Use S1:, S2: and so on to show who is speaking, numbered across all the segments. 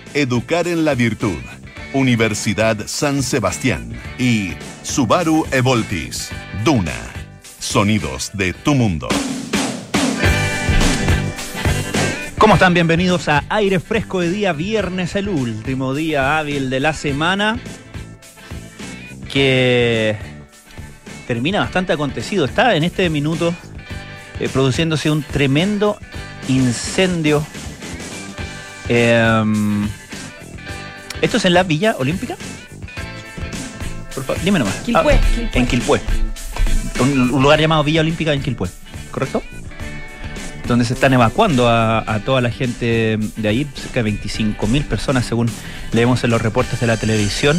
S1: Educar en la Virtud, Universidad San Sebastián y Subaru Evoltis, Duna, sonidos de tu mundo.
S2: ¿Cómo están? Bienvenidos a Aire Fresco de día viernes, el último día hábil de la semana, que termina bastante acontecido. Está en este minuto produciéndose un tremendo incendio. ¿Esto es en la Villa Olímpica? Por favor, dime nomás.
S3: Quilpué.
S2: En Quilpué. Un lugar llamado Villa Olímpica en Quilpué, ¿correcto? Donde se están evacuando a toda la gente de ahí, cerca de 25.000 personas según leemos en los reportes de la televisión.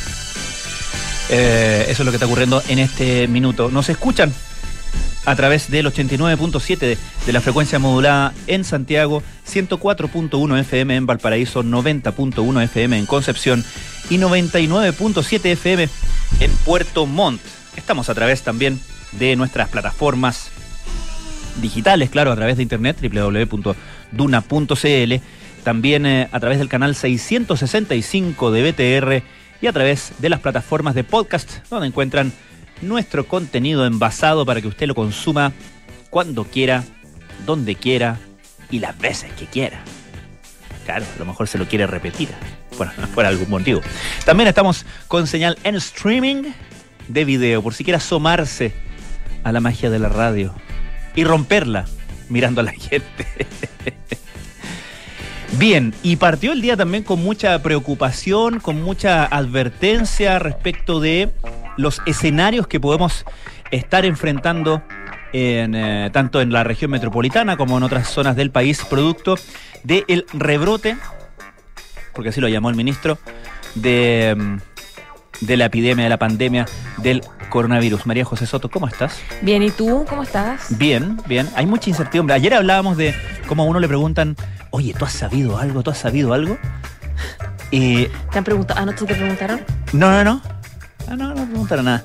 S2: Eso es lo que está ocurriendo en este minuto. Nos escuchan a través del 89.7 de la frecuencia modulada en Santiago, 104.1 FM en Valparaíso, 90.1 FM en Concepción y 99.7 FM en Puerto Montt. Estamos a través también de nuestras plataformas digitales, claro, a través de internet, www.duna.cl, también a través del canal 665 de BTR y a través de las plataformas de podcast, donde encuentran nuestro contenido envasado para que usted lo consuma cuando quiera, donde quiera y las veces que quiera. Claro, a lo mejor se lo quiere repetir, por algún motivo. También estamos con señal en streaming de video, por si quiere asomarse a la magia de la radio y romperla mirando a la gente. Bien, y partió el día también con mucha preocupación, con mucha advertencia respecto de los escenarios que podemos estar enfrentando tanto en la región metropolitana como en otras zonas del país, producto del rebrote, porque así lo llamó el ministro, de la epidemia, de la pandemia del coronavirus. María José Soto, ¿cómo estás?
S3: Bien, ¿y tú? ¿Cómo estás?
S2: Bien, bien. Hay mucha incertidumbre. Ayer hablábamos de cómo a uno le preguntan, oye, ¿tú has sabido algo? ¿Tú has sabido algo?
S3: ¿Te han preguntado? ¿Anoche te preguntaron?
S2: No. No preguntaron nada.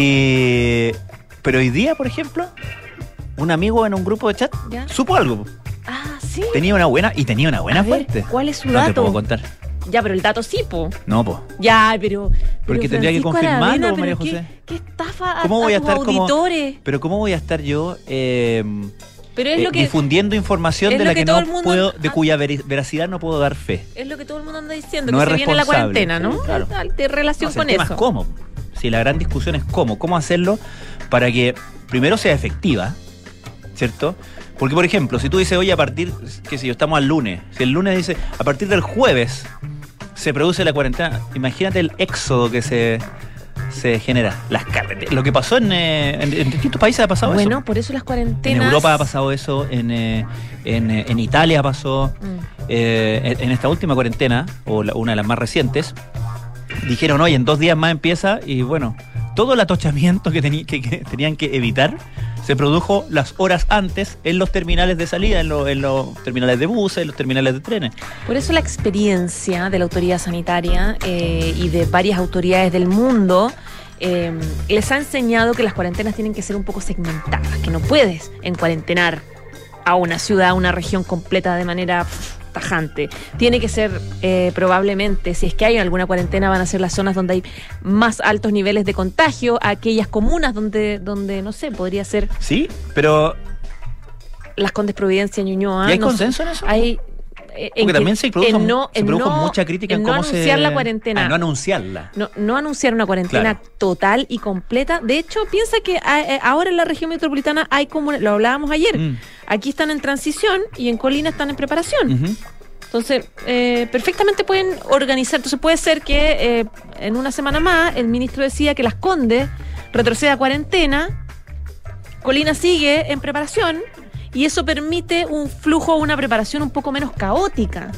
S2: Pero hoy día, por ejemplo, un amigo en un grupo de chat supo algo.
S3: Ah, ¿sí?
S2: Tenía una buena fuente.
S3: ¿Cuál es su dato?
S2: No te puedo contar.
S3: Ya, pero el dato sí, po.
S2: No, po.
S3: Ya, pero
S2: porque tendría que confirmarlo, María José.
S3: ¿Qué estafa
S2: ¿Cómo voy a
S3: tus
S2: estar
S3: auditores?
S2: Pero ¿cómo voy a estar yo
S3: pero es lo que,
S2: difundiendo información de la que no puedo, de cuya veracidad no puedo dar fe?
S3: Es lo que todo el mundo anda diciendo,
S2: no
S3: que
S2: es
S3: se viene la cuarentena, ¿no?
S2: Claro.
S3: De relación con
S2: el tema
S3: eso.
S2: Es cómo. Si la gran discusión es cómo hacerlo para que primero sea efectiva, ¿cierto? Porque, por ejemplo, si tú dices, oye, a partir, qué sé yo, estamos al lunes, si el lunes dice, a partir del jueves se produce la cuarentena, imagínate el éxodo que se genera. Las carreteras. Lo que pasó en distintos países ha pasado eso.
S3: Bueno, por eso las cuarentenas.
S2: En Europa ha pasado eso, en Italia pasó, en esta última cuarentena, o una de las más recientes, dijeron, oye, en 2 días más empieza, y bueno, todo el atochamiento que tenían que evitar se produjo las horas antes en los terminales de salida, en los terminales de buses, en los terminales de trenes.
S3: Por eso la experiencia de la autoridad sanitaria y de varias autoridades del mundo les ha enseñado que las cuarentenas tienen que ser un poco segmentadas, que no puedes encuarentenar a una ciudad, a una región completa de manera tajante. Tiene que ser probablemente, si es que hay alguna cuarentena, van a ser las zonas donde hay más altos niveles de contagio, aquellas comunas donde no sé, podría ser.
S2: Sí, pero
S3: Las Condes, Providencia, Ñuñoa.
S2: ¿Y hay consenso en eso?
S3: Hay
S2: porque también se produjo mucha crítica en cómo
S3: anunciar la cuarentena.
S2: No anunciarla.
S3: No anunciar una cuarentena total y completa. De hecho, piensa que ahora en la región metropolitana hay comunas, lo hablábamos ayer, aquí están en transición y en Colina están en preparación. Uh-huh. Entonces, perfectamente pueden organizar. Entonces puede ser que en una semana más el ministro decida que Las Condes retroceda a cuarentena, Colina sigue en preparación, y eso permite un flujo, una preparación un poco menos caótica.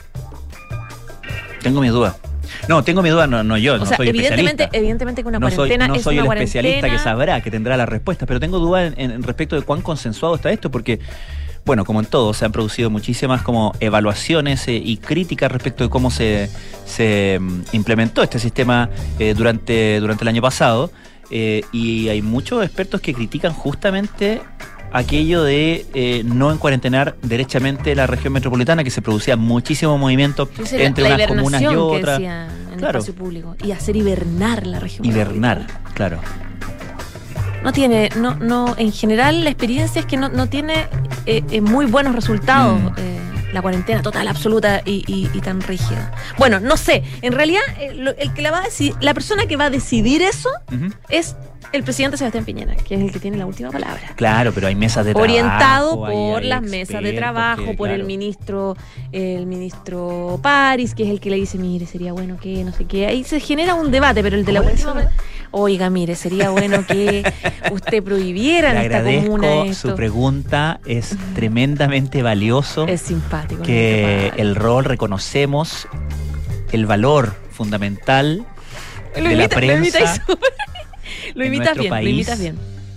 S2: Tengo mi duda. No yo, no soy especialista.
S3: Evidentemente que una cuarentena
S2: no soy
S3: el
S2: especialista que sabrá, que tendrá la respuesta, pero tengo dudas en respecto de cuán consensuado está esto, porque, bueno, como en todo, se han producido muchísimas como evaluaciones y críticas respecto de cómo se implementó este sistema durante el año pasado, y hay muchos expertos que critican justamente aquello de no encuarentenar derechamente la región metropolitana, que se producía muchísimo movimiento entre unas comunas y otras.
S3: Que decía en el espacio público. Y hacer hibernar la región
S2: metropolitana. Claro.
S3: No, en general la experiencia es que no tiene muy buenos resultados. La cuarentena total, absoluta y tan rígida. Bueno, no sé, en realidad el que la va a decidir, la persona que va a decidir eso es el presidente Sebastián Piñera, que es el que tiene la última palabra.
S2: Claro, pero hay mesas de trabajo.
S3: Orientado por las mesas de trabajo, por el ministro París, que es el que le dice, mire, sería bueno que, no sé qué. Ahí se genera un debate, pero el de la última palabra, oiga, mire, sería bueno que usted prohibiera en esta comuna esto.
S2: Su pregunta es tremendamente valioso.
S3: Es simpático.
S2: Que el rol reconocemos el valor fundamental de la prensa.
S3: Lo imitas bien.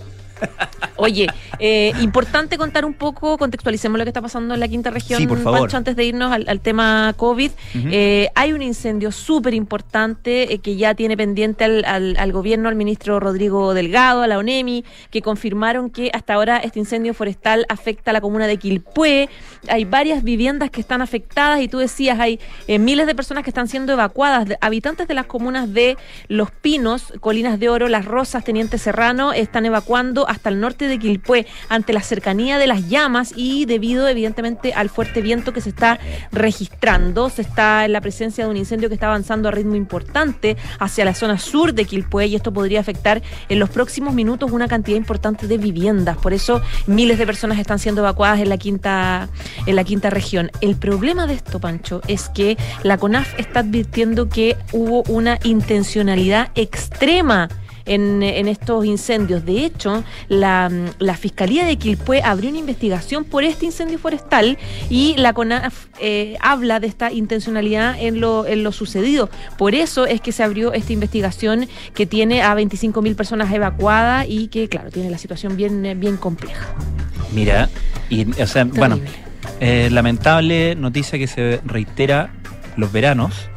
S3: Oye, importante contar un poco, contextualicemos lo que está pasando en la quinta región,
S2: sí, por favor.
S3: Pancho, antes de irnos al tema COVID. Hay un incendio súper importante que ya tiene pendiente al gobierno, al ministro Rodrigo Delgado, a la ONEMI, que confirmaron que hasta ahora este incendio forestal afecta a la comuna de Quilpué. Hay varias viviendas que están afectadas y tú decías, hay miles de personas que están siendo evacuadas. Habitantes de las comunas de Los Pinos, Colinas de Oro, Las Rosas, Teniente Serrano, están evacuando hasta el norte de Quilpué ante la cercanía de las llamas y debido evidentemente al fuerte viento que se está registrando. Se está en la presencia de un incendio que está avanzando a ritmo importante hacia la zona sur de Quilpué y esto podría afectar en los próximos minutos una cantidad importante de viviendas. Por eso miles de personas están siendo evacuadas en la quinta región. El problema de esto, Pancho, es que la CONAF está advirtiendo que hubo una intencionalidad extrema en estos incendios. De hecho, la Fiscalía de Quilpué abrió una investigación por este incendio forestal y la CONAF habla de esta intencionalidad en lo sucedido. Por eso es que se abrió esta investigación que tiene a 25.000 personas evacuadas y que, claro, tiene la situación bien compleja.
S2: Mira, bueno, lamentable noticia que se reitera los veranos,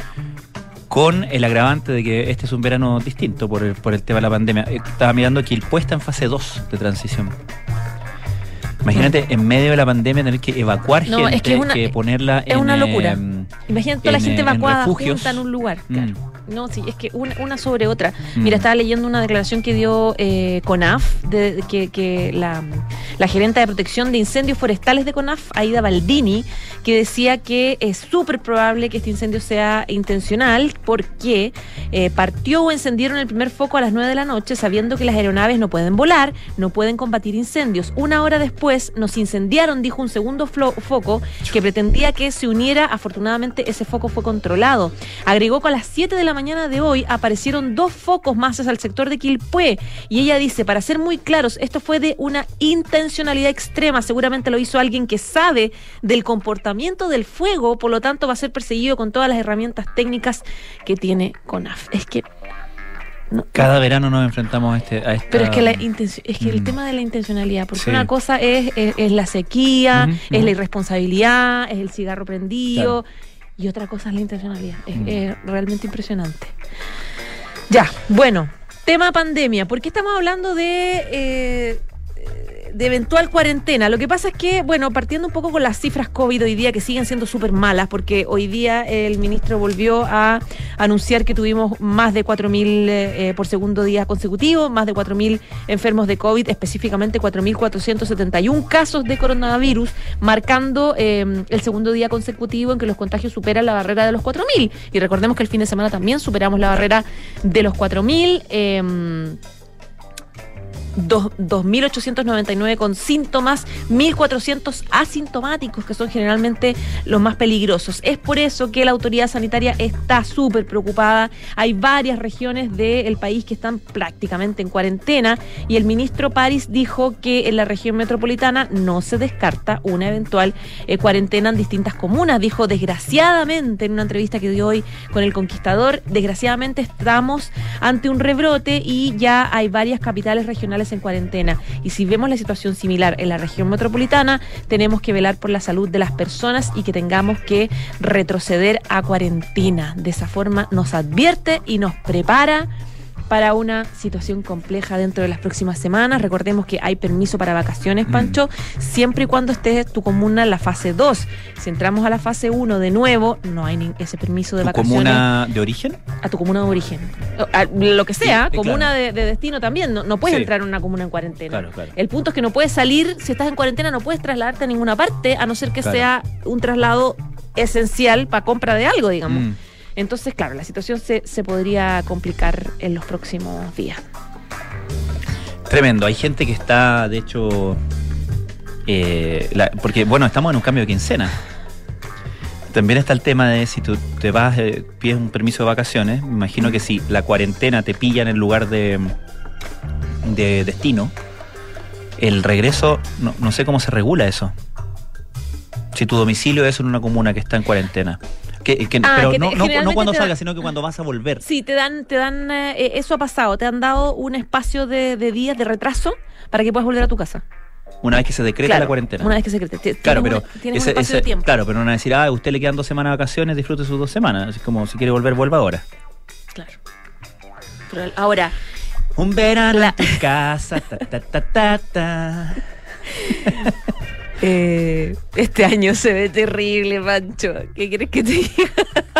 S2: con el agravante de que este es un verano distinto por el tema de la pandemia. Estaba mirando que Quilpué está en fase 2 de transición. Imagínate, en medio de la pandemia tener que evacuar gente,
S3: es que ponerla en... Es una locura. Imagínate toda la gente evacuada junta en un lugar. Claro. No, sí, es que una sobre otra. Mira, estaba leyendo una declaración que dio CONAF, que la gerenta de protección de incendios forestales de CONAF, Aida Baldini, que decía que es súper probable que este incendio sea intencional porque partió o encendieron el primer foco a las 9 de la noche sabiendo que las aeronaves no pueden volar, no pueden combatir incendios. Una hora después nos incendiaron, dijo un segundo foco que pretendía que se uniera. Afortunadamente ese foco fue controlado. Agregó que a las 7 de la mañana de hoy aparecieron 2 focos más hacia el sector de Quilpué y ella dice, para ser muy claros, esto fue de una intencionalidad extrema, seguramente lo hizo alguien que sabe del comportamiento del fuego, por lo tanto va a ser perseguido con todas las herramientas técnicas que tiene CONAF. Es que
S2: cada verano nos enfrentamos a esta...
S3: Pero es que el tema de la intencionalidad, porque una cosa es la sequía, es la irresponsabilidad, es el cigarro prendido, y otra cosa es la intencionalidad. Es realmente impresionante. Ya, bueno, tema pandemia. ¿Por qué estamos hablando de eventual cuarentena? Lo que pasa es que, bueno, partiendo un poco con las cifras COVID hoy día, que siguen siendo súper malas, porque hoy día el ministro volvió a anunciar que tuvimos más de 4.000 por segundo día consecutivo, más de 4.000 enfermos de COVID, específicamente 4.471 casos de coronavirus, marcando el segundo día consecutivo en que los contagios superan la barrera de los 4.000. Y recordemos que el fin de semana también superamos la barrera de los 4.000. 2.899 con síntomas, 1.400 asintomáticos, que son generalmente los más peligrosos. Es por eso que la autoridad sanitaria está súper preocupada. Hay varias regiones del país que están prácticamente en cuarentena y el ministro París dijo que en la región metropolitana no se descarta una eventual cuarentena en distintas comunas. Dijo, desgraciadamente, en una entrevista que dio hoy con El Conquistador, desgraciadamente estamos ante un rebrote y ya hay varias capitales regionales en cuarentena. Y si vemos la situación similar en la región metropolitana, tenemos que velar por la salud de las personas y que tengamos que retroceder a cuarentena. De esa forma nos advierte y nos prepara para una situación compleja dentro de las próximas semanas. Recordemos que hay permiso para vacaciones, Pancho, siempre y cuando esté tu comuna en la fase 2. Si entramos a la fase 1 de nuevo, no hay ese permiso de vacaciones.
S2: ¿Tu comuna de origen?
S3: A tu comuna de origen. A lo que sea,
S2: Sí,
S3: comuna
S2: claro.
S3: de destino también. No puedes
S2: Sí.
S3: entrar en una comuna en cuarentena.
S2: Claro, claro.
S3: El punto es que no puedes salir, si estás en cuarentena, no puedes trasladarte a ninguna parte, a no ser que
S2: Claro.
S3: sea un traslado esencial para compra de algo, digamos.
S2: Mm.
S3: Entonces, claro, la situación se podría complicar en los próximos días.
S2: Tremendo. Hay gente que está, de hecho, porque, bueno, estamos en un cambio de quincena. También está el tema de si tú te vas, pides un permiso de vacaciones. Me imagino que si la cuarentena te pilla en el lugar de destino, el regreso, no sé cómo se regula eso. Si tu domicilio es en una comuna que está en cuarentena. Pero no
S3: generalmente
S2: cuando
S3: te
S2: salgas,
S3: da-
S2: sino que cuando vas a volver.
S3: Sí, te dan eso ha pasado, te han dado un espacio de días de retraso para que puedas volver a tu casa.
S2: Una vez que se decreta
S3: Claro,
S2: la cuarentena.
S3: Una vez que se decrete.
S2: Claro, pero
S3: tienes un espacio de tiempo.
S2: claro, pero no van a decir, a usted le quedan 2 semanas de vacaciones, disfrute sus 2 semanas. Así como si quiere volver, vuelva ahora.
S3: Claro. Pero ahora,
S2: Un verano en tu casa, ta, ta, ta, ta, ta.
S3: este año se ve terrible, Pancho. ¿Qué quieres que te diga?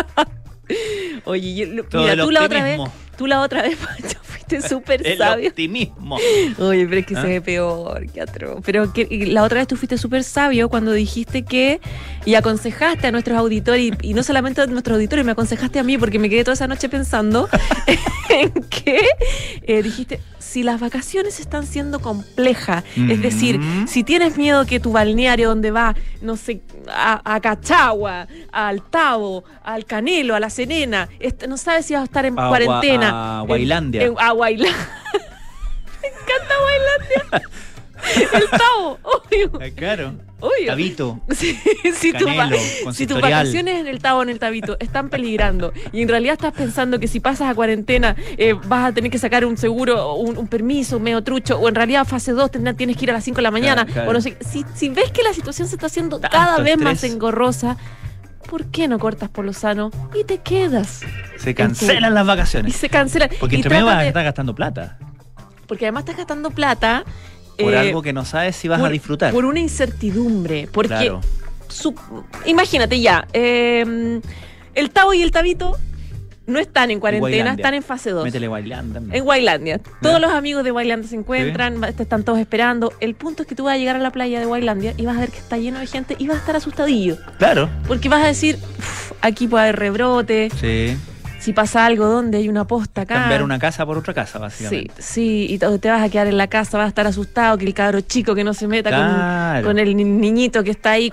S3: Oye,
S2: Todo
S3: mira,
S2: el
S3: tú la otra vez, Pancho, fuiste súper
S2: El
S3: sabio.
S2: optimismo.
S3: Oye, pero es que
S2: ¿Ah?
S3: se ve peor, qué atroz. Pero y la otra vez tú fuiste súper sabio cuando dijiste que y aconsejaste a nuestros auditores, y no solamente a nuestros auditores, me aconsejaste a mí porque me quedé toda esa noche pensando en que dijiste, si las vacaciones están siendo complejas, es decir, si tienes miedo que tu balneario donde va, no sé, a Cachagua, al Tabo, al Canelo, a La Serena, no sabes si vas a estar en cuarentena.
S2: A Guailandia.
S3: A Guailandia. Me encanta Guailandia. El Tabo, obvio.
S2: Claro.
S3: Obvio.
S2: Tabito.
S3: Si tus
S2: Canelo,
S3: tus
S2: consistorial.
S3: vacaciones en el Tabo, en el Tabito, están peligrando y en realidad estás pensando que si pasas a cuarentena vas a tener que sacar un seguro, un permiso, un medio trucho, o en realidad fase 2 tienes que ir a las 5 de la mañana,
S2: Claro.
S3: o no sé, si ves que la situación se está haciendo
S2: Tanto
S3: cada vez
S2: estrés.
S3: más engorrosa, ¿por qué no cortas por lo sano y te quedas?
S2: Se cancelan las
S3: Y
S2: vacaciones.
S3: se cancela.
S2: Porque
S3: Y
S2: entre medio
S3: trata
S2: vas a
S3: de-
S2: estar gastando plata.
S3: porque además estás gastando plata
S2: Por algo que no sabes si vas a disfrutar.
S3: Por una incertidumbre. Porque,
S2: Claro.
S3: imagínate ya, el Tabo y el Tabito no están en cuarentena,
S2: Guailandia.
S3: están en fase 2.
S2: Métele Guailandia.
S3: En Guailandia. Todos los amigos de Guailandia se encuentran,
S2: Sí.
S3: te están todos esperando. El punto es que tú vas a llegar a la playa de Guailandia y vas a ver que está lleno de gente y vas a estar asustadillo.
S2: Claro.
S3: Porque vas a decir, "Uf, aquí puede haber rebrote,
S2: Sí.
S3: si pasa algo, ¿dónde hay una posta acá?"
S2: Cambiar una casa por otra casa,
S3: Sí,
S2: básicamente.
S3: sí, y te vas a quedar en la casa, vas a estar asustado, que el cabro chico que no se meta
S2: Claro.
S3: con el niñito que está ahí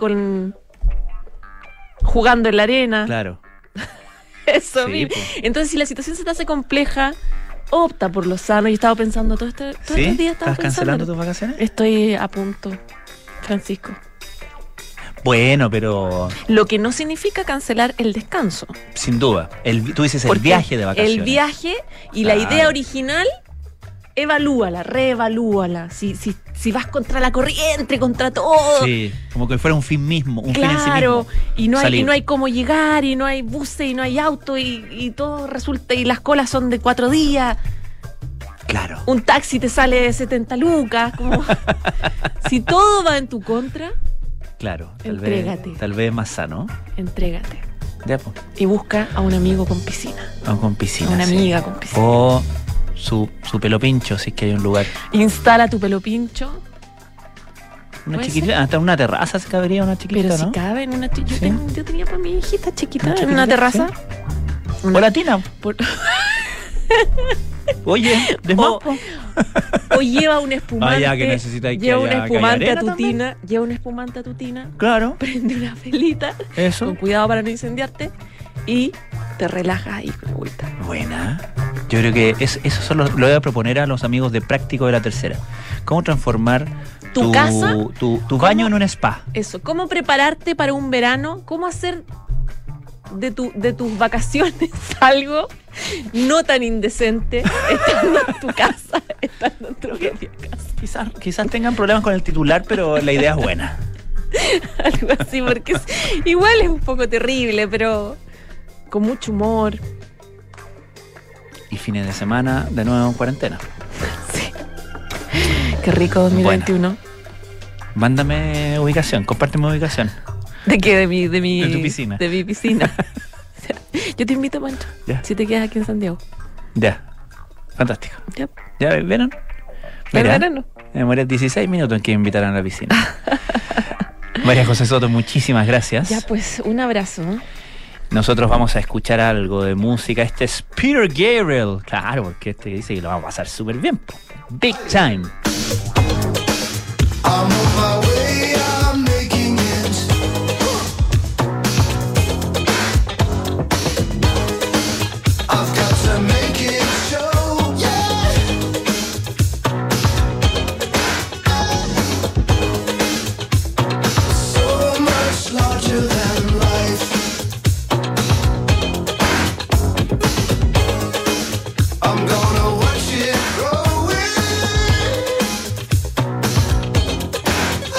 S3: jugando en la arena.
S2: Claro.
S3: Eso
S2: Sí,
S3: mismo.
S2: po.
S3: Entonces, si la situación se te hace compleja, opta por lo sano. Yo estaba pensando todos
S2: ¿Sí?
S3: estos días, estaba
S2: ¿Estás cancelando
S3: pensando.
S2: tus vacaciones?
S3: Estoy a punto, Francisco.
S2: Bueno, pero
S3: Lo que no significa cancelar el descanso.
S2: sin duda. Tú dices el
S3: Porque
S2: viaje de vacaciones.
S3: El viaje y la
S2: Claro.
S3: idea original, evalúala, reevalúala. Si vas contra la corriente, contra todo.
S2: Sí, como que fuera un fin mismo, un fin en sí
S3: Claro,
S2: mismo.
S3: y no
S2: Salir.
S3: hay cómo llegar, y no hay buses, y no hay auto, y todo resulta, y las colas son de 4 días,
S2: Claro.
S3: un taxi te sale de 70 lucas, como si todo va en tu contra,
S2: Claro.
S3: Entrégate.
S2: Tal vez más sano.
S3: entrégate
S2: Ya, pues.
S3: y busca a un amigo con piscina,
S2: Vamos con piscina.
S3: a una
S2: sí.
S3: amiga con piscina.
S2: O su pelo pincho, si es que hay un lugar.
S3: Instala tu pelo pincho,
S2: Una
S3: ¿Puede
S2: chiquitita, hasta una terraza se cabería una chiquitita,
S3: pero si
S2: ¿no?
S3: cabe en una
S2: Sí.
S3: yo tenía para mi hijita chiquita
S2: Una
S3: en
S2: chiquitita,
S3: una terraza.
S2: O latina.
S3: Por-
S2: Oye, de más,
S3: O-
S2: po.
S3: o lleva un espumante.
S2: Ah, ya, que necesita que
S3: lleva un
S2: haya- que haya
S3: espumante a
S2: arena
S3: tu
S2: también.
S3: tina, lleva un espumante a tu tina,
S2: Claro,
S3: prende una velita,
S2: eso.
S3: con cuidado para no incendiarte, y te relajas ahí con agüita.
S2: Buena. Yo creo que eso solo lo voy a proponer a los amigos de Práctico de la Tercera. ¿Cómo transformar
S3: ¿Tu casa?
S2: tu baño en un spa?
S3: Eso, ¿cómo prepararte para un verano? ¿Cómo hacer de tus vacaciones algo no tan indecente estando en tu casa, estando en tu propia casa?
S2: Quizás tengan problemas con el titular, pero la idea es buena.
S3: Algo así, porque igual es un poco terrible, pero con mucho humor.
S2: y fines de semana de nuevo en cuarentena.
S3: Sí. Qué rico 2021.
S2: Bueno, mándame ubicación, compárteme ubicación.
S3: ¿De qué? De
S2: tu piscina.
S3: De mi piscina. Yo te invito, Pancho.
S2: Ya.
S3: Si te quedas aquí en Santiago.
S2: Ya. Fantástico.
S3: Ya.
S2: ¿Ya vieron?
S3: Pero
S2: Mira,
S3: no.
S2: me demoré 16 minutos en que me invitaran a la piscina. María José Soto, muchísimas gracias.
S3: Ya, pues, un abrazo.
S2: Nosotros vamos a escuchar algo de música. Este es Peter Gabriel. Claro, porque este dice que lo vamos a pasar súper bien. Big Time.
S4: I'm on my way, I'm making it. I've got to make it show, yeah. So much larger than life. I'm gonna watch it growing.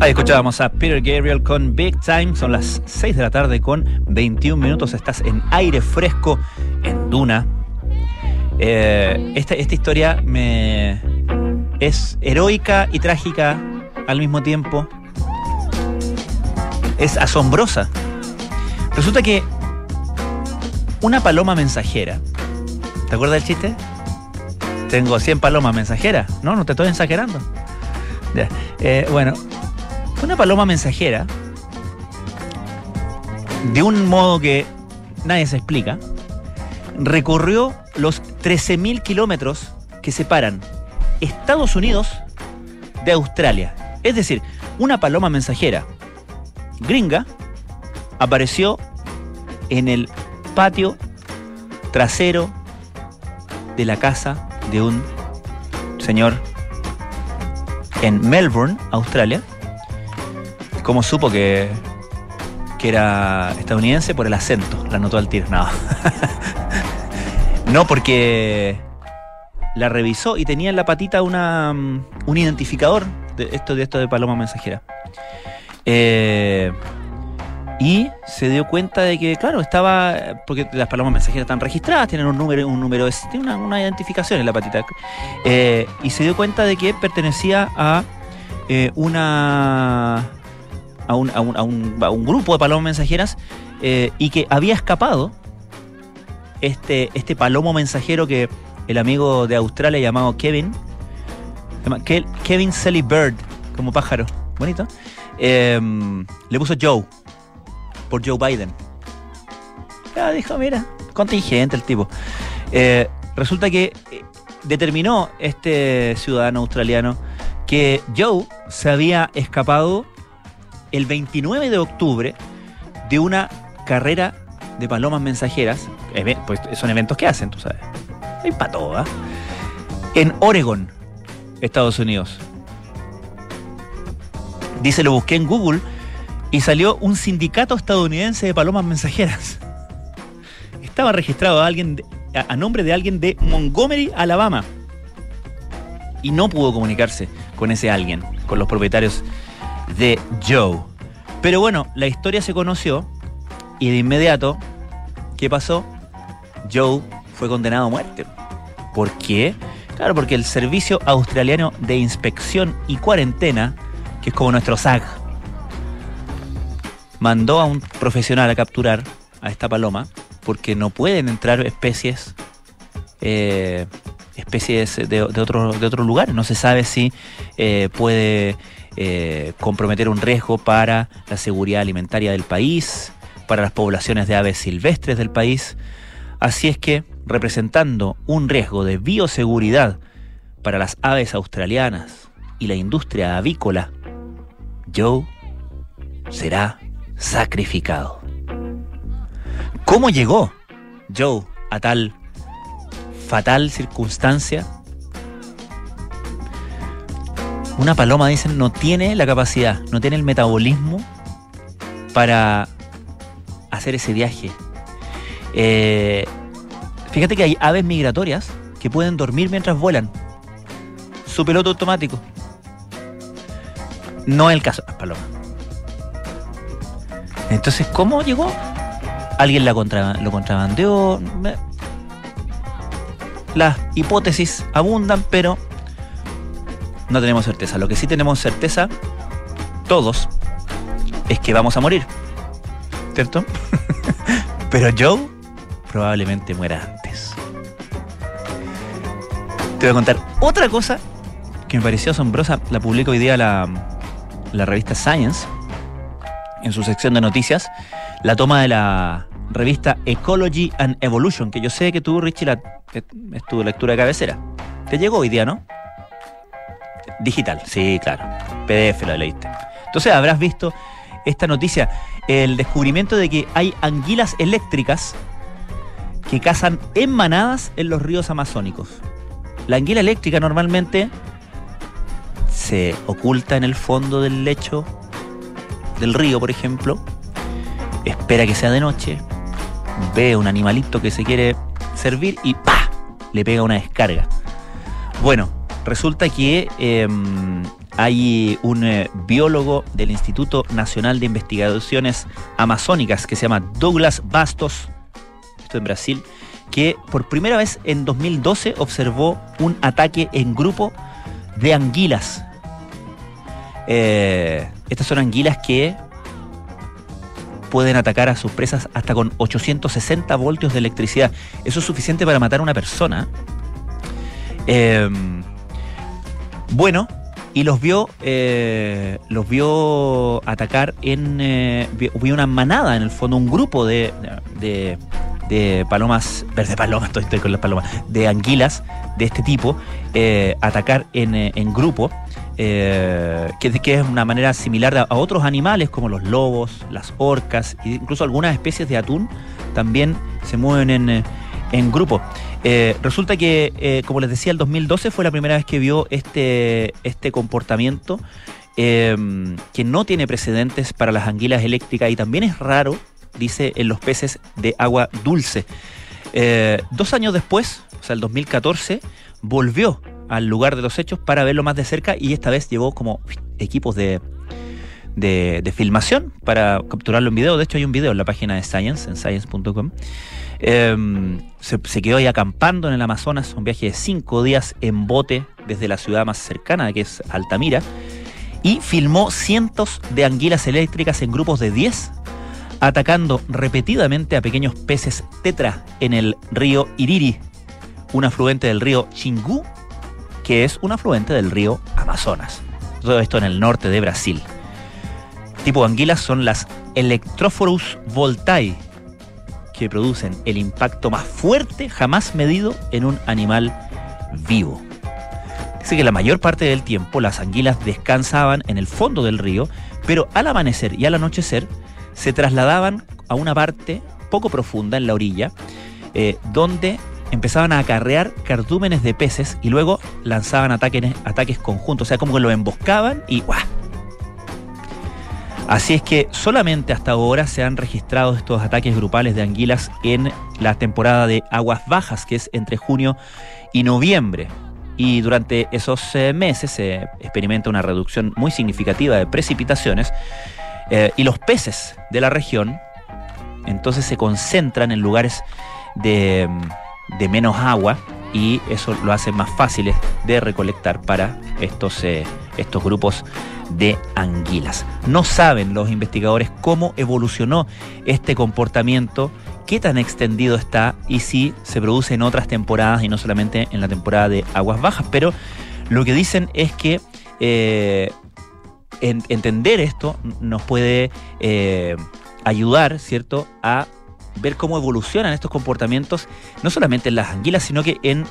S2: Ahí escuchábamos a Peter Gabriel con Big Time. Son las 6 de la tarde con 21 minutos. Estás en aire fresco en Duna. Esta historia es heroica y trágica al mismo tiempo. Es asombrosa. Resulta que una paloma mensajera. ¿Te acuerdas del chiste? Tengo 100 palomas mensajeras. No te estoy exagerando. Ya. Bueno, una paloma mensajera, de un modo que nadie se explica, recorrió los 13.000 kilómetros que separan Estados Unidos de Australia. Es decir, una paloma mensajera gringa apareció en el patio trasero de la casa de un señor en Melbourne, Australia. ¿Cómo supo que era estadounidense? Por el acento, la notó al tiro. No. No, porque la revisó y tenía en la patita un identificador de esto de paloma mensajera. Y se dio cuenta de que, claro, estaba, porque las palomas mensajeras están registradas, tienen un número, tiene una identificación en la patita. Y se dio cuenta de que pertenecía a un grupo de palomas mensajeras y que había escapado este palomo mensajero que el amigo de Australia llamado Kevin, se llama Kevin Sally Bird, como pájaro, bonito, le puso Joe, por Joe Biden. Ya dijo, mira, contingente el tipo. Resulta que determinó este ciudadano australiano que Joe se había escapado el 29 de octubre de una carrera de palomas mensajeras. Pues son eventos que hacen, tú sabes. Hay para todo, ¿eh? En Oregon, Estados Unidos. Dice, lo busqué en Google y salió un sindicato estadounidense de palomas mensajeras. Estaba registrado a nombre de alguien de Montgomery, Alabama. Y no pudo comunicarse con ese alguien, con los propietarios de Joe. Pero bueno, la historia se conoció y de inmediato, ¿qué pasó? Joe fue condenado a muerte. ¿Por qué? Claro, porque el Servicio Australiano de Inspección y Cuarentena, que es como nuestro SAG, mandó a un profesional a capturar a esta paloma porque no pueden entrar especies de otros lugares. No se sabe si puede comprometer un riesgo para la seguridad alimentaria del país, para las poblaciones de aves silvestres del país. Así es que, representando un riesgo de bioseguridad para las aves australianas y la industria avícola, Joe será sacrificado. ¿Cómo llegó Joe a tal fatal circunstancia? Una paloma, dicen, no tiene la capacidad, no tiene el metabolismo para hacer ese viaje. Fíjate que hay aves migratorias que pueden dormir mientras vuelan. Su piloto automático. No es el caso de las palomas. Entonces, ¿cómo llegó? ¿Alguien lo contrabandeó? Las hipótesis abundan, pero no tenemos certeza. Lo que sí tenemos certeza, todos, es que vamos a morir. ¿Cierto? Pero Joe probablemente muera antes. Te voy a contar otra cosa que me pareció asombrosa. La publica hoy día la revista Science, en su sección de noticias. La toma de la revista Ecology and Evolution, que yo sé que tú, Richie, es tu lectura de cabecera. Te llegó hoy día, ¿no? Digital, sí, claro. PDF lo leíste. Entonces habrás visto esta noticia, el descubrimiento de que hay anguilas eléctricas que cazan en manadas en los ríos amazónicos. La anguila eléctrica normalmente se oculta en el fondo del lecho del río, por ejemplo, espera que sea de noche, ve un animalito que se quiere servir y ¡pah!, le pega una descarga. Bueno, resulta que hay un biólogo del Instituto Nacional de Investigaciones Amazónicas que se llama Douglas Bastos, esto en Brasil, que por primera vez en 2012 observó un ataque en grupo de anguilas. Estas son anguilas que pueden atacar a sus presas hasta con 860 voltios de electricidad. Eso es suficiente para matar a una persona. Bueno, y los vio atacar vio una manada, en el fondo, un grupo de palomas, estoy con las palomas, de anguilas de este tipo, atacar en grupo, que es una manera similar a otros animales como los lobos, las orcas, e incluso algunas especies de atún también se mueven en grupo. Resulta que, como les decía, el 2012 fue la primera vez que vio este comportamiento que no tiene precedentes para las anguilas eléctricas y también es raro, dice, en los peces de agua dulce. 2 años después, o sea, el 2014, volvió al lugar de los hechos para verlo más de cerca y esta vez llevó como equipos de filmación para capturarlo en video. De hecho, hay un video en la página de Science, en science.com. Se quedó ahí acampando en el Amazonas, un viaje de 5 días en bote desde la ciudad más cercana, que es Altamira, y filmó cientos de anguilas eléctricas en grupos de 10, atacando repetidamente a pequeños peces tetra en el río Iriri, un afluente del río Xingu, que es un afluente del río Amazonas. Todo esto en el norte de Brasil. Tipo de anguilas son las Electrophorus voltae, que producen el impacto más fuerte jamás medido en un animal vivo. Dice que la mayor parte del tiempo las anguilas descansaban en el fondo del río, pero al amanecer y al anochecer se trasladaban a una parte poco profunda en la orilla, donde empezaban a acarrear cardúmenes de peces y luego lanzaban ataques conjuntos, o sea, como que lo emboscaban y ¡guau! Así es que solamente hasta ahora se han registrado estos ataques grupales de anguilas en la temporada de aguas bajas, que es entre junio y noviembre. Y durante esos meses se experimenta una reducción muy significativa de precipitaciones y los peces de la región entonces se concentran en lugares de menos agua y eso lo hace más fáciles de recolectar para estos grupos de anguilas. No saben los investigadores cómo evolucionó este comportamiento, qué tan extendido está y si se produce en otras temporadas y no solamente en la temporada de aguas bajas, pero lo que dicen es que entender esto nos puede ayudar, ¿cierto?, a ver cómo evolucionan estos comportamientos, no solamente en las anguilas, sino que en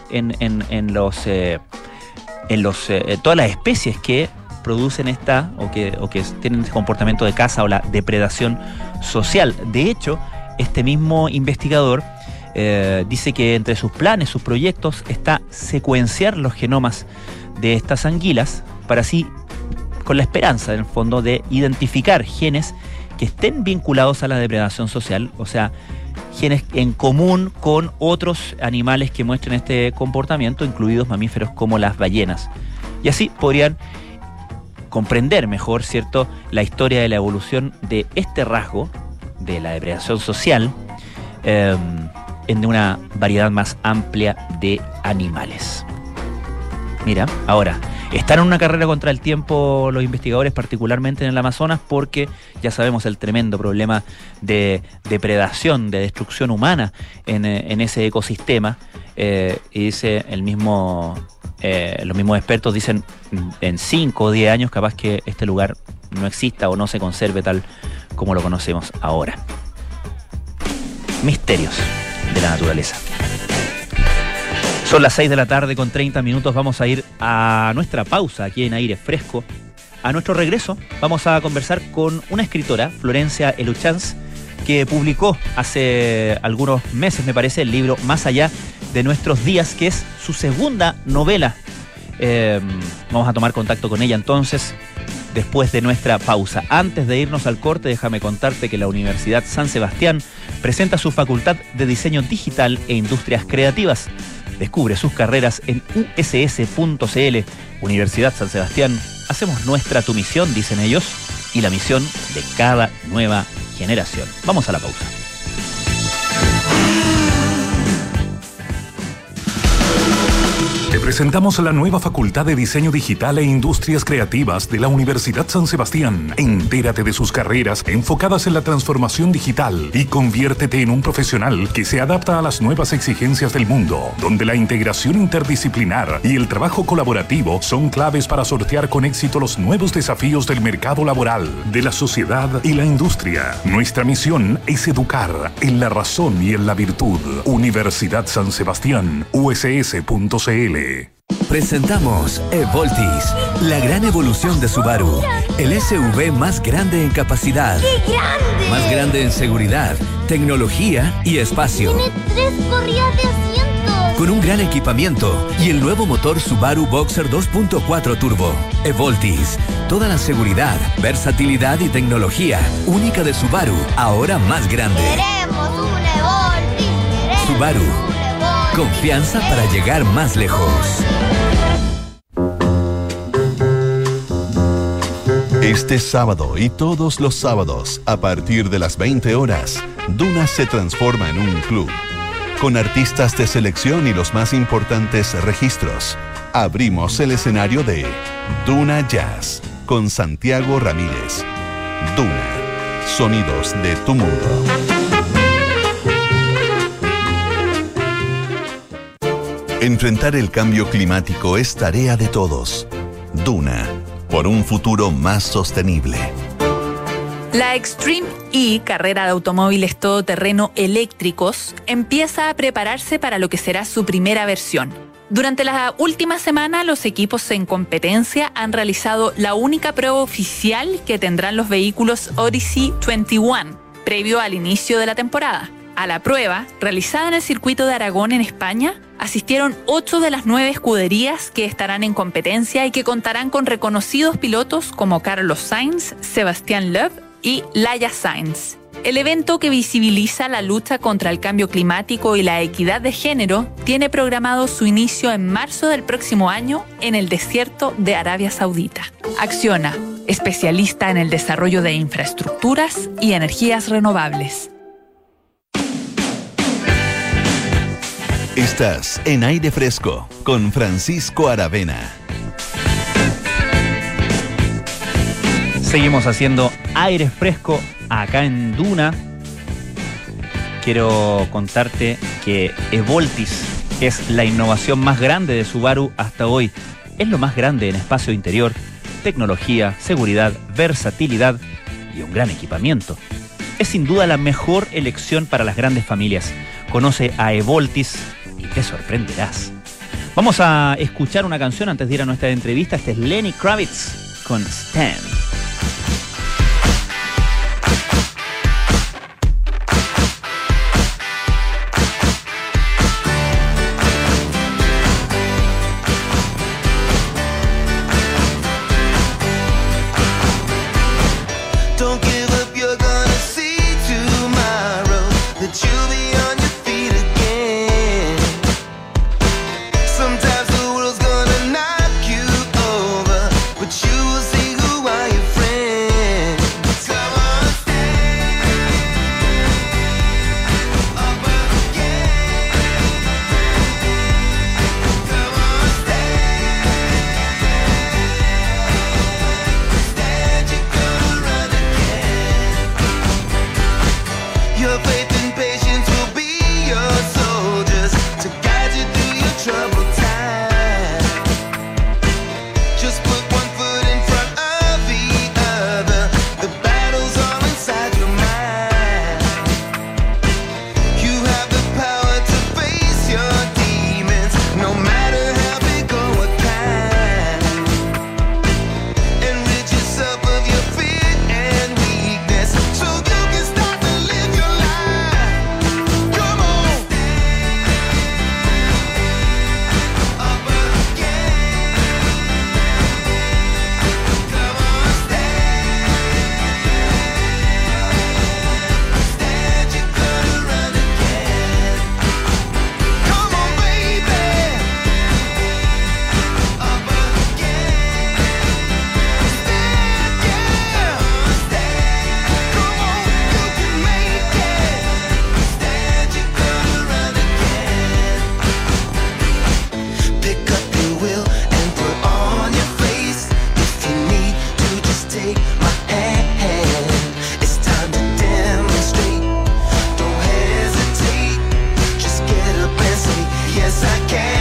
S2: todas las especies que producen o que tienen este comportamiento de caza o la depredación social. De hecho, este mismo investigador dice que entre sus planes, sus proyectos, está secuenciar los genomas de estas anguilas para así, con la esperanza, en el fondo, de identificar genes que estén vinculados a la depredación social, o sea, genes en común con otros animales que muestren este comportamiento, incluidos mamíferos como las ballenas. Y así podrían comprender mejor, ¿cierto?, la historia de la evolución de este rasgo de la depredación social en una variedad más amplia de animales. Mira, ahora, están en una carrera contra el tiempo los investigadores, particularmente en el Amazonas, porque ya sabemos el tremendo problema de depredación, de destrucción humana en ese ecosistema. Y dice los mismos expertos dicen en 5 o 10 años capaz que este lugar no exista o no se conserve tal como lo conocemos ahora. Misterios de la naturaleza. Son las 6 de la tarde con 30 minutos. Vamos a ir a nuestra pausa aquí en Aire Fresco. A nuestro regreso vamos a conversar con una escritora, Florencia Eluchans, que publicó hace algunos meses, me parece, el libro Más allá de nuestros días, que es su segunda novela. Vamos a tomar contacto con ella entonces después de nuestra pausa. Antes de irnos al corte, déjame contarte que la Universidad San Sebastián presenta su Facultad de Diseño Digital e Industrias Creativas. Descubre sus carreras en uss.cl. Universidad San Sebastián, hacemos nuestra tu misión, dicen ellos, y la misión de cada nueva generación. Vamos a la pausa.
S5: Te presentamos la nueva Facultad de Diseño Digital e Industrias Creativas de la Universidad San Sebastián. Entérate de sus carreras enfocadas en la transformación digital y conviértete en un profesional que se adapta a las nuevas exigencias del mundo, donde la integración interdisciplinar y el trabajo colaborativo son claves para sortear con éxito los nuevos desafíos del mercado laboral, de la sociedad y la industria. Nuestra misión es educar en la razón y en la virtud. Universidad San Sebastián, uss.cl.
S6: Presentamos Evoltis, la gran evolución de Subaru. El SUV más grande en capacidad,
S7: ¡Qué grande!
S6: más grande en seguridad, tecnología y espacio.
S7: Tiene 3 corridas de asientos.
S6: Con un gran equipamiento y el nuevo motor Subaru Boxer 2.4 Turbo. Evoltis, toda la seguridad, versatilidad y tecnología única de Subaru, ahora más grande.
S7: Queremos un Evoltis. Queremos
S6: Subaru,
S7: un Evoltis.
S6: confianza para llegar más lejos.
S1: Este sábado y todos los sábados, a partir de las 20 horas, Duna se transforma en un club. Con artistas de selección y los más importantes registros, abrimos el escenario de Duna Jazz con Santiago Ramírez. Duna, sonidos de tu mundo. Enfrentar el cambio climático es tarea de todos. Duna, por un futuro más sostenible.
S8: La Extreme E, carrera de automóviles todoterreno eléctricos, empieza a prepararse para lo que será su primera versión. Durante la última semana, los equipos en competencia han realizado la única prueba oficial que tendrán los vehículos Odyssey 21, previo al inicio de la temporada. A la prueba, realizada en el circuito de Aragón en España, asistieron 8 de las 9 escuderías que estarán en competencia y que contarán con reconocidos pilotos como Carlos Sainz, Sebastián Loeb y Laia Sainz. El evento, que visibiliza la lucha contra el cambio climático y la equidad de género, tiene programado su inicio en marzo del próximo año en el desierto de Arabia Saudita. Acciona, especialista en el desarrollo de infraestructuras y energías renovables.
S1: Estás en Aire Fresco con Francisco Aravena.
S2: Seguimos haciendo aire fresco acá en Duna. Quiero contarte que Evoltis es la innovación más grande de Subaru hasta hoy. Es lo más grande en espacio interior, tecnología, seguridad, versatilidad y un gran equipamiento. Es sin duda la mejor elección para las grandes familias. Conoce a Evoltis y te sorprenderás. Vamos a escuchar una canción antes de ir a nuestra entrevista. Este es Lenny Kravitz con Stand.
S4: Don't give up, you're gonna see tomorrow that you'll be on your feet again. Sometimes the world's gonna knock you over, but you will see who I take my hand. It's time to demonstrate. Don't hesitate. Just get up and say, yes, I can.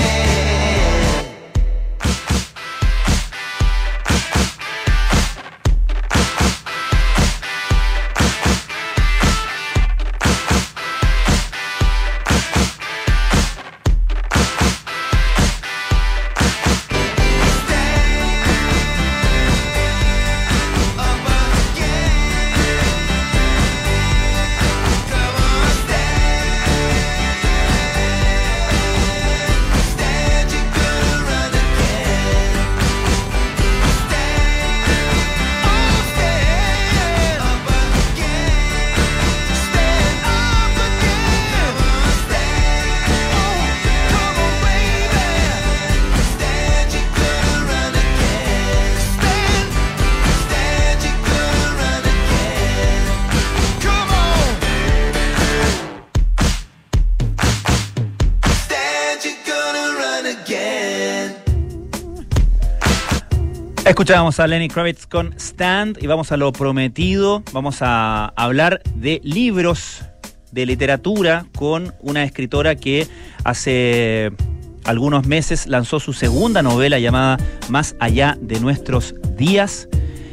S2: Escuchábamos a Lenny Kravitz con Stand y vamos a lo prometido. Vamos a hablar de libros, de literatura, con una escritora que hace algunos meses lanzó su segunda novela llamada Más allá de nuestros días.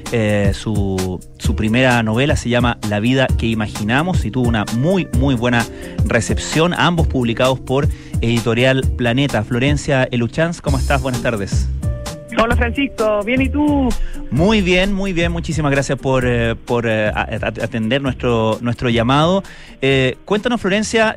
S2: Su primera novela se llama La vida que imaginamos y tuvo una muy buena recepción, ambos publicados por Editorial Planeta. Florencia Eluchans, ¿cómo estás? Buenas tardes.
S9: Hola Francisco, ¿bien y tú?
S2: Muy bien, muchísimas gracias por atender nuestro llamado. Cuéntanos, Florencia,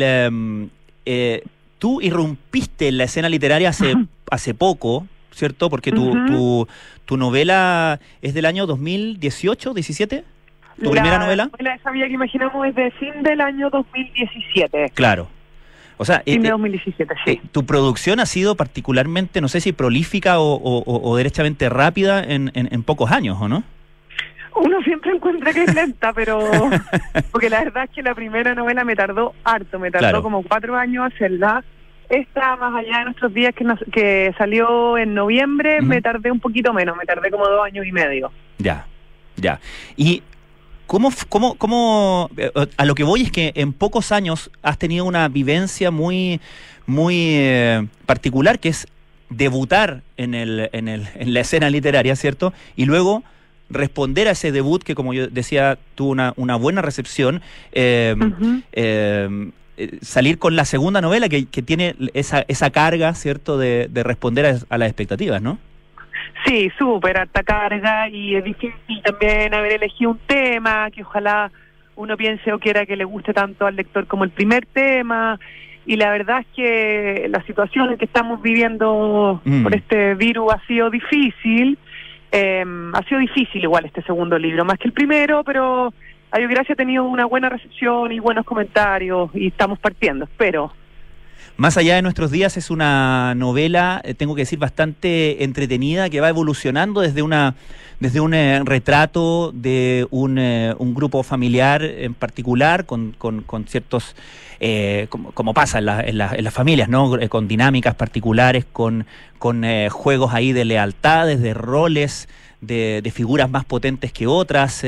S2: tú irrumpiste en la escena literaria hace poco, ¿cierto? Porque tu novela es del año 2018, ¿17? ¿Tu primera novela? La
S9: novela esa vida que imaginamos es de fin del año 2017.
S2: Claro. O sea,
S9: fin de 2017, sí.
S2: Tu producción ha sido particularmente, no sé si prolífica o derechamente rápida en pocos años, ¿o no?
S9: Uno siempre encuentra que es lenta, pero... Porque la verdad es que la primera novela me tardó harto, claro, como 4 años hacerla. Esta, Más allá de nuestros días, que salió en noviembre, me tardé un poquito menos, me tardé como 2 años y medio.
S2: Ya. Y... ¿Cómo, a lo que voy es que en pocos años has tenido una vivencia muy particular, que es debutar en la escena literaria, ¿cierto? Y luego responder a ese debut que, como yo decía, tuvo una buena recepción, salir con la segunda novela que tiene esa carga, ¿cierto?, de responder a las expectativas, ¿no?
S9: Sí, súper harta carga, y es difícil también haber elegido un tema que ojalá uno piense o quiera que le guste tanto al lector como el primer tema, y la verdad es que la situación en que estamos viviendo por este virus ha sido difícil igual este segundo libro, más que el primero, pero a Dios gracias ha tenido una buena recepción y buenos comentarios, y estamos partiendo, espero.
S2: Más allá de nuestros días es una novela, tengo que decir, bastante entretenida, que va evolucionando desde un retrato de un grupo familiar en particular, con ciertos, como pasa en las familias, ¿no? Con dinámicas particulares, con juegos ahí de lealtades, de roles, de figuras más potentes que otras,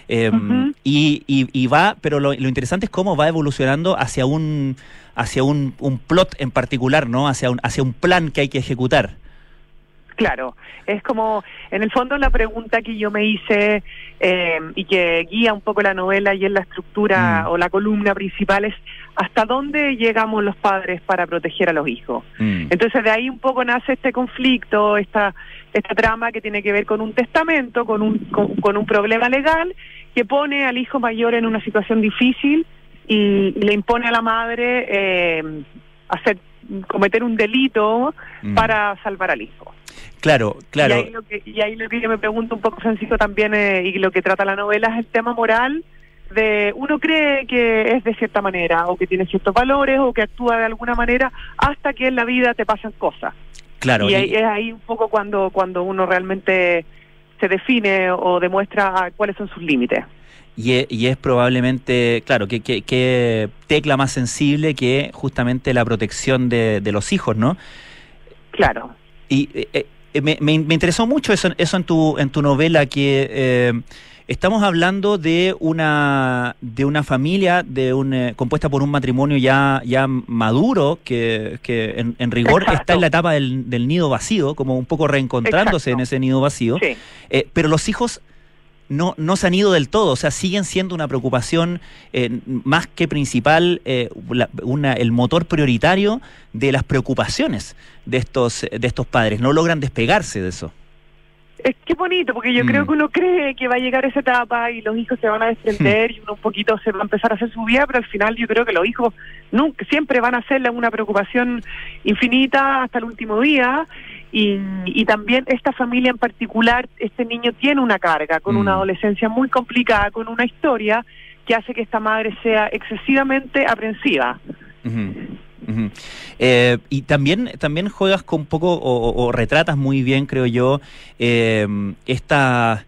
S2: y va, pero lo interesante es cómo va evolucionando hacia un plot en particular, ¿no? Hacia un plan que hay que ejecutar.
S9: Claro, es como, en el fondo, la pregunta que yo me hice y que guía un poco la novela y en la estructura o la columna principal es ¿hasta dónde llegamos los padres para proteger a los hijos? Entonces de ahí un poco nace este conflicto, esta trama que tiene que ver con un testamento, con un problema legal que pone al hijo mayor en una situación difícil y le impone a la madre cometer un delito para salvar al hijo.
S2: Claro.
S9: Y ahí lo que yo me pregunto un poco, Francisco, también, y lo que trata la novela es el tema moral de uno cree que es de cierta manera, o que tiene ciertos valores, o que actúa de alguna manera, hasta que en la vida te pasan cosas.
S2: Claro.
S9: Y es ahí un poco cuando uno realmente se define o demuestra cuáles son sus límites.
S2: Y es probablemente, claro, que tecla más sensible que justamente la protección de los hijos, ¿no?
S9: Claro.
S2: Y Me interesó mucho eso en tu novela, que estamos hablando de una familia compuesta por un matrimonio ya maduro, que en rigor
S9: Exacto.
S2: está en la etapa del nido vacío, como un poco reencontrándose
S9: Exacto.
S2: en ese nido vacío.
S9: Sí.
S2: Pero los hijos no se han ido del todo, o sea, siguen siendo una preocupación más que principal, el motor prioritario de las preocupaciones de estos padres. No logran despegarse de eso.
S9: Es que bonito, porque yo creo que uno cree que va a llegar esa etapa y los hijos se van a desprender y uno un poquito se va a empezar a hacer su vida, pero al final yo creo que los hijos nunca, siempre van a ser una preocupación infinita hasta el último día. Y también esta familia en particular, este niño tiene una carga, con una adolescencia muy complicada, con una historia que hace que esta madre sea excesivamente aprensiva.
S2: Y también juegas con un poco, o retratas muy bien, creo yo, esta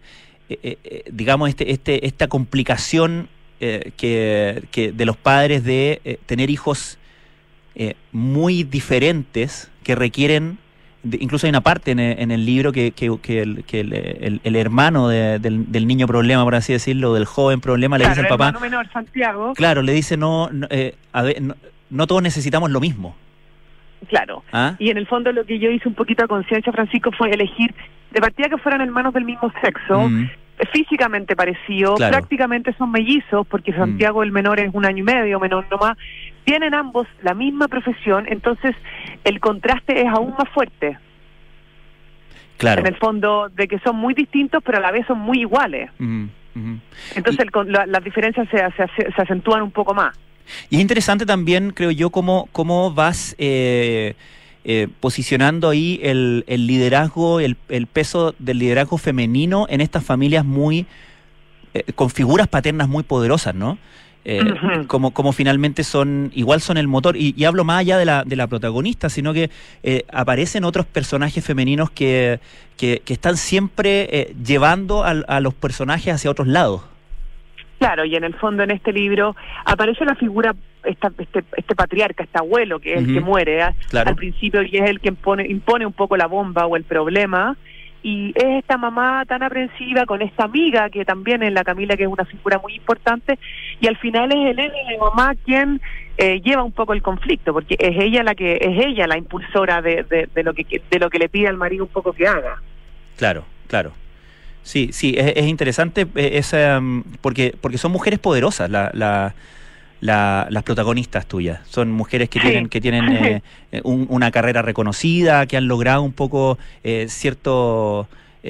S2: complicación que de los padres de tener hijos muy diferentes, que requieren, incluso hay una parte en el libro que el hermano del niño problema, por así decirlo, del joven problema, le dice al papá,
S9: el hermano menor, Santiago.
S2: claro, le dice no todos necesitamos lo mismo.
S9: Claro.
S2: ¿Ah?
S9: Y en el fondo lo que yo hice un poquito a conciencia, Francisco, fue elegir de partida que fueran hermanos del mismo sexo, físicamente parecidos,
S2: Claro.
S9: prácticamente son mellizos, porque Santiago el menor es 1 año y medio, menor nomás, tienen ambos la misma profesión, entonces el contraste es aún más fuerte.
S2: Claro.
S9: En el fondo, de que son muy distintos, pero a la vez son muy iguales. Entonces las diferencias se acentúan un poco más.
S2: Y es interesante también, creo yo, cómo vas posicionando ahí el liderazgo, el peso del liderazgo femenino en estas familias con figuras paternas muy poderosas, ¿no? Como finalmente son el motor, y hablo más allá de la protagonista, sino que aparecen otros personajes femeninos que están siempre llevando a los personajes hacia otros lados.
S9: Claro, y en el fondo en este libro aparece la figura, este patriarca, este abuelo, que es el que muere
S2: Claro.
S9: al principio, y es el que impone un poco la bomba o el problema, y es esta mamá tan aprensiva con esta amiga que también es la Camila, que es una figura muy importante, y al final es Elena, la mamá, quien lleva un poco el conflicto, porque es ella la impulsora de lo que le pide al marido un poco que haga.
S2: Claro. Sí, es interesante porque son mujeres poderosas las protagonistas tuyas. Son mujeres que tienen una carrera reconocida, que han logrado un poco cierto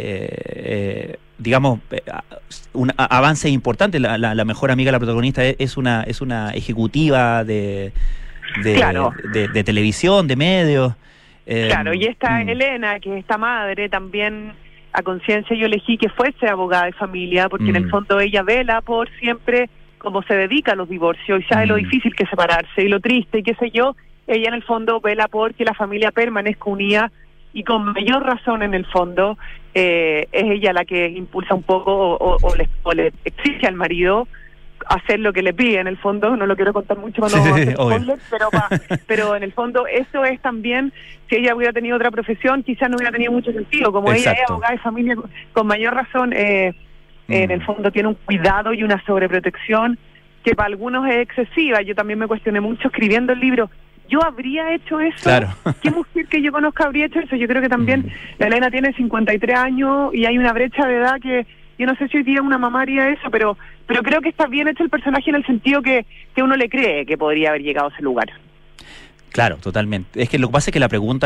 S2: avances importantes. La mejor amiga de la protagonista es una ejecutiva de televisión, de medios.
S9: Claro, y esta Elena, que es esta madre, también a conciencia yo elegí que fuese abogada de familia, porque en el fondo ella vela por siempre, como se dedica a los divorcios, y sabe lo difícil que es separarse, y lo triste, y qué sé yo, ella en el fondo vela por que la familia permanezca unida, y con mayor razón en el fondo, es ella la que impulsa un poco, o le exige al marido hacer lo que le pide. En el fondo, no lo quiero contar mucho para no hacer spoiler, pero en el fondo eso es también, si ella hubiera tenido otra profesión, quizás no hubiera tenido mucho sentido. Como
S2: Exacto.
S9: ella es abogada de familia, con mayor razón, en el fondo tiene un cuidado y una sobreprotección que para algunos es excesiva. Yo también me cuestioné mucho escribiendo el libro, ¿yo habría hecho eso?
S2: Claro.
S9: ¿Qué mujer que yo conozca habría hecho eso? Yo creo que también la Elena tiene 53 años y hay una brecha de edad que yo no sé si hoy día una mamá haría eso, pero creo que está bien hecho el personaje en el sentido que uno le cree que podría haber llegado a ese lugar.
S2: Claro, totalmente. Es que lo que pasa es que la pregunta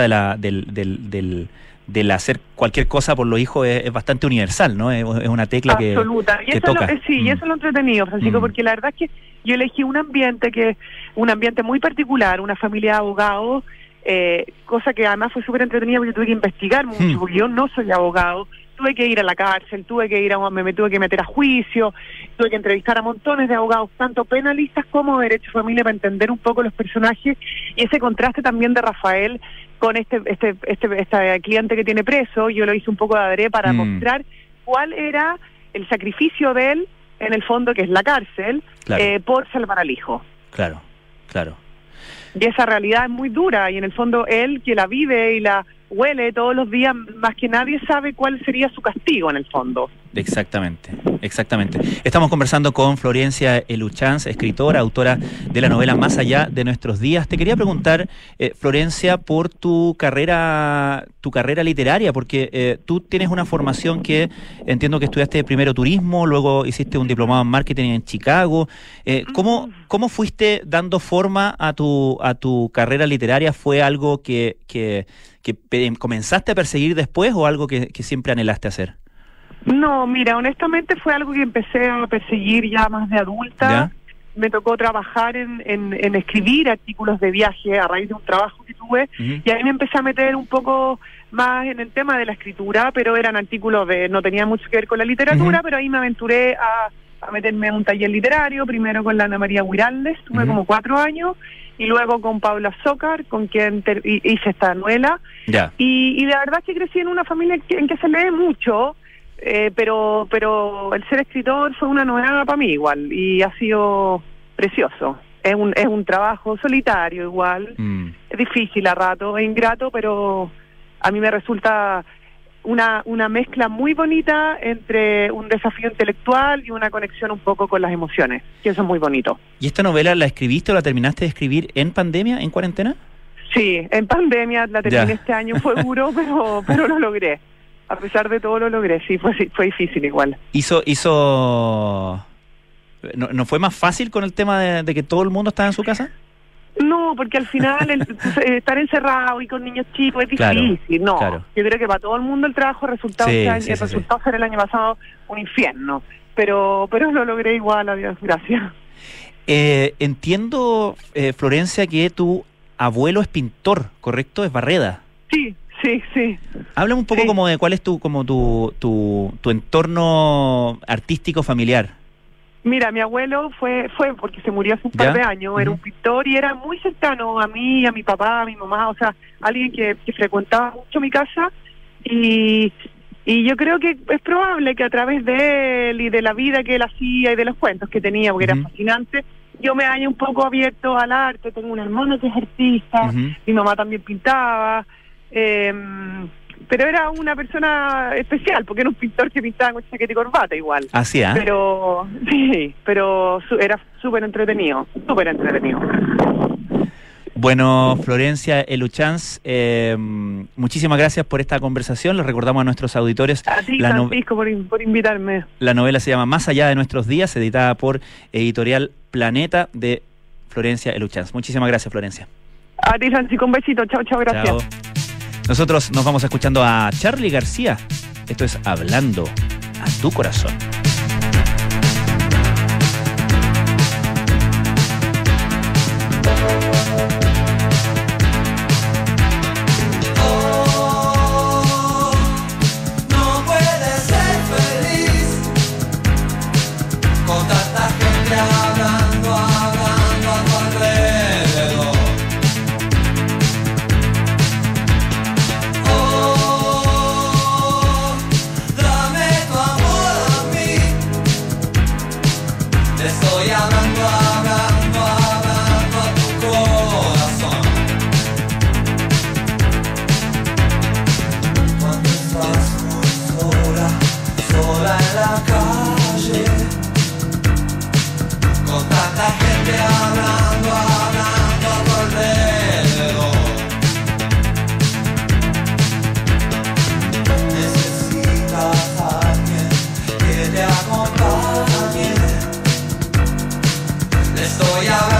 S2: del hacer cualquier cosa por los hijos es bastante universal, ¿no? Es una tecla
S9: absoluta. Y
S2: que
S9: eso
S2: toca.
S9: Y eso es lo entretenido, Francisco, porque la verdad es que yo elegí un ambiente muy particular, una familia de abogados, cosa que además fue súper entretenida porque tuve que investigar mucho, porque yo no soy abogado. Tuve que ir a la cárcel, me tuve que meter a juicio, tuve que entrevistar a montones de abogados, tanto penalistas como de derecho de familia, para entender un poco los personajes, y ese contraste también de Rafael con este cliente que tiene preso. Yo lo hice un poco de adrede para mostrar cuál era el sacrificio de él, en el fondo, que es la cárcel,
S2: Claro.
S9: por salvar al hijo.
S2: Claro.
S9: Y esa realidad es muy dura, y en el fondo él, que la vive y la huele todos los días, más que nadie sabe cuál sería su castigo en el fondo.
S2: Exactamente. Estamos conversando con Florencia Eluchans, escritora, autora de la novela Más allá de nuestros días. Te quería preguntar, Florencia, por tu carrera literaria, porque tú tienes una formación que entiendo que estudiaste primero turismo, luego hiciste un diplomado en marketing en Chicago. ¿Cómo fuiste dando forma a tu carrera literaria? ¿Fue algo que comenzaste a perseguir después o algo que siempre anhelaste hacer?
S9: No, mira, honestamente fue algo que empecé a perseguir ya más de adulta.
S2: ¿Ya?
S9: Me tocó trabajar en escribir artículos de viaje a raíz de un trabajo que tuve, y ahí me empecé a meter un poco más en el tema de la escritura, pero eran artículos no tenía mucho que ver con la literatura, pero ahí me aventuré a meterme en un taller literario, primero con la Ana María Huiraldes, tuve como 4 años, y luego con Paula Zócar, con quien hice esta novela.
S2: Ya.
S9: Y la verdad es que crecí en una familia en que se lee mucho, pero el ser escritor fue una novedad para mí igual, y ha sido precioso. Es un trabajo solitario igual, es difícil a rato, es ingrato, pero a mí me resulta una mezcla muy bonita entre un desafío intelectual y una conexión un poco con las emociones, que eso es muy bonito.
S2: ¿Y esta novela la escribiste o la terminaste de escribir en pandemia, en cuarentena?
S9: Sí, en pandemia la terminé este año, fue duro, pero lo logré. A pesar de todo lo logré, sí, fue difícil igual.
S2: ¿No fue más fácil con el tema de que todo el mundo estaba en su casa?
S9: No, porque al final estar encerrado y con niños chicos es difícil, Claro. Yo creo que para todo el mundo el trabajo resultó ser el año pasado un infierno, pero lo logré igual, a Dios gracias.
S2: Entiendo, Florencia, que tu abuelo es pintor, ¿correcto? Es Barreda.
S9: Sí.
S2: Háblame un poco como de cuál es tu entorno artístico familiar.
S9: Mira, mi abuelo fue porque se murió hace un par de años, era un pintor y era muy cercano a mí, a mi papá, a mi mamá, o sea, alguien que frecuentaba mucho mi casa, y yo creo que es probable que a través de él y de la vida que él hacía y de los cuentos que tenía, porque era fascinante, yo me haya un poco abierto al arte. Tengo un hermano que es artista, mi mamá también pintaba, pero era una persona especial, porque era un pintor que pintaba con chaqueta y corbata igual.
S2: Así, ¿eh?
S9: Pero era súper entretenido.
S2: Bueno, Florencia Eluchans, muchísimas gracias por esta conversación. Les recordamos a nuestros auditores.
S9: A ti, Francisco, por invitarme.
S2: La novela se llama Más allá de nuestros días, editada por Editorial Planeta, de Florencia Eluchans. Muchísimas gracias, Florencia.
S9: A ti, Francisco, un besito. Chao, gracias.
S2: Chao. Nosotros nos vamos escuchando a Charly García. Esto es Hablando a tu corazón.
S10: Estoy hablando.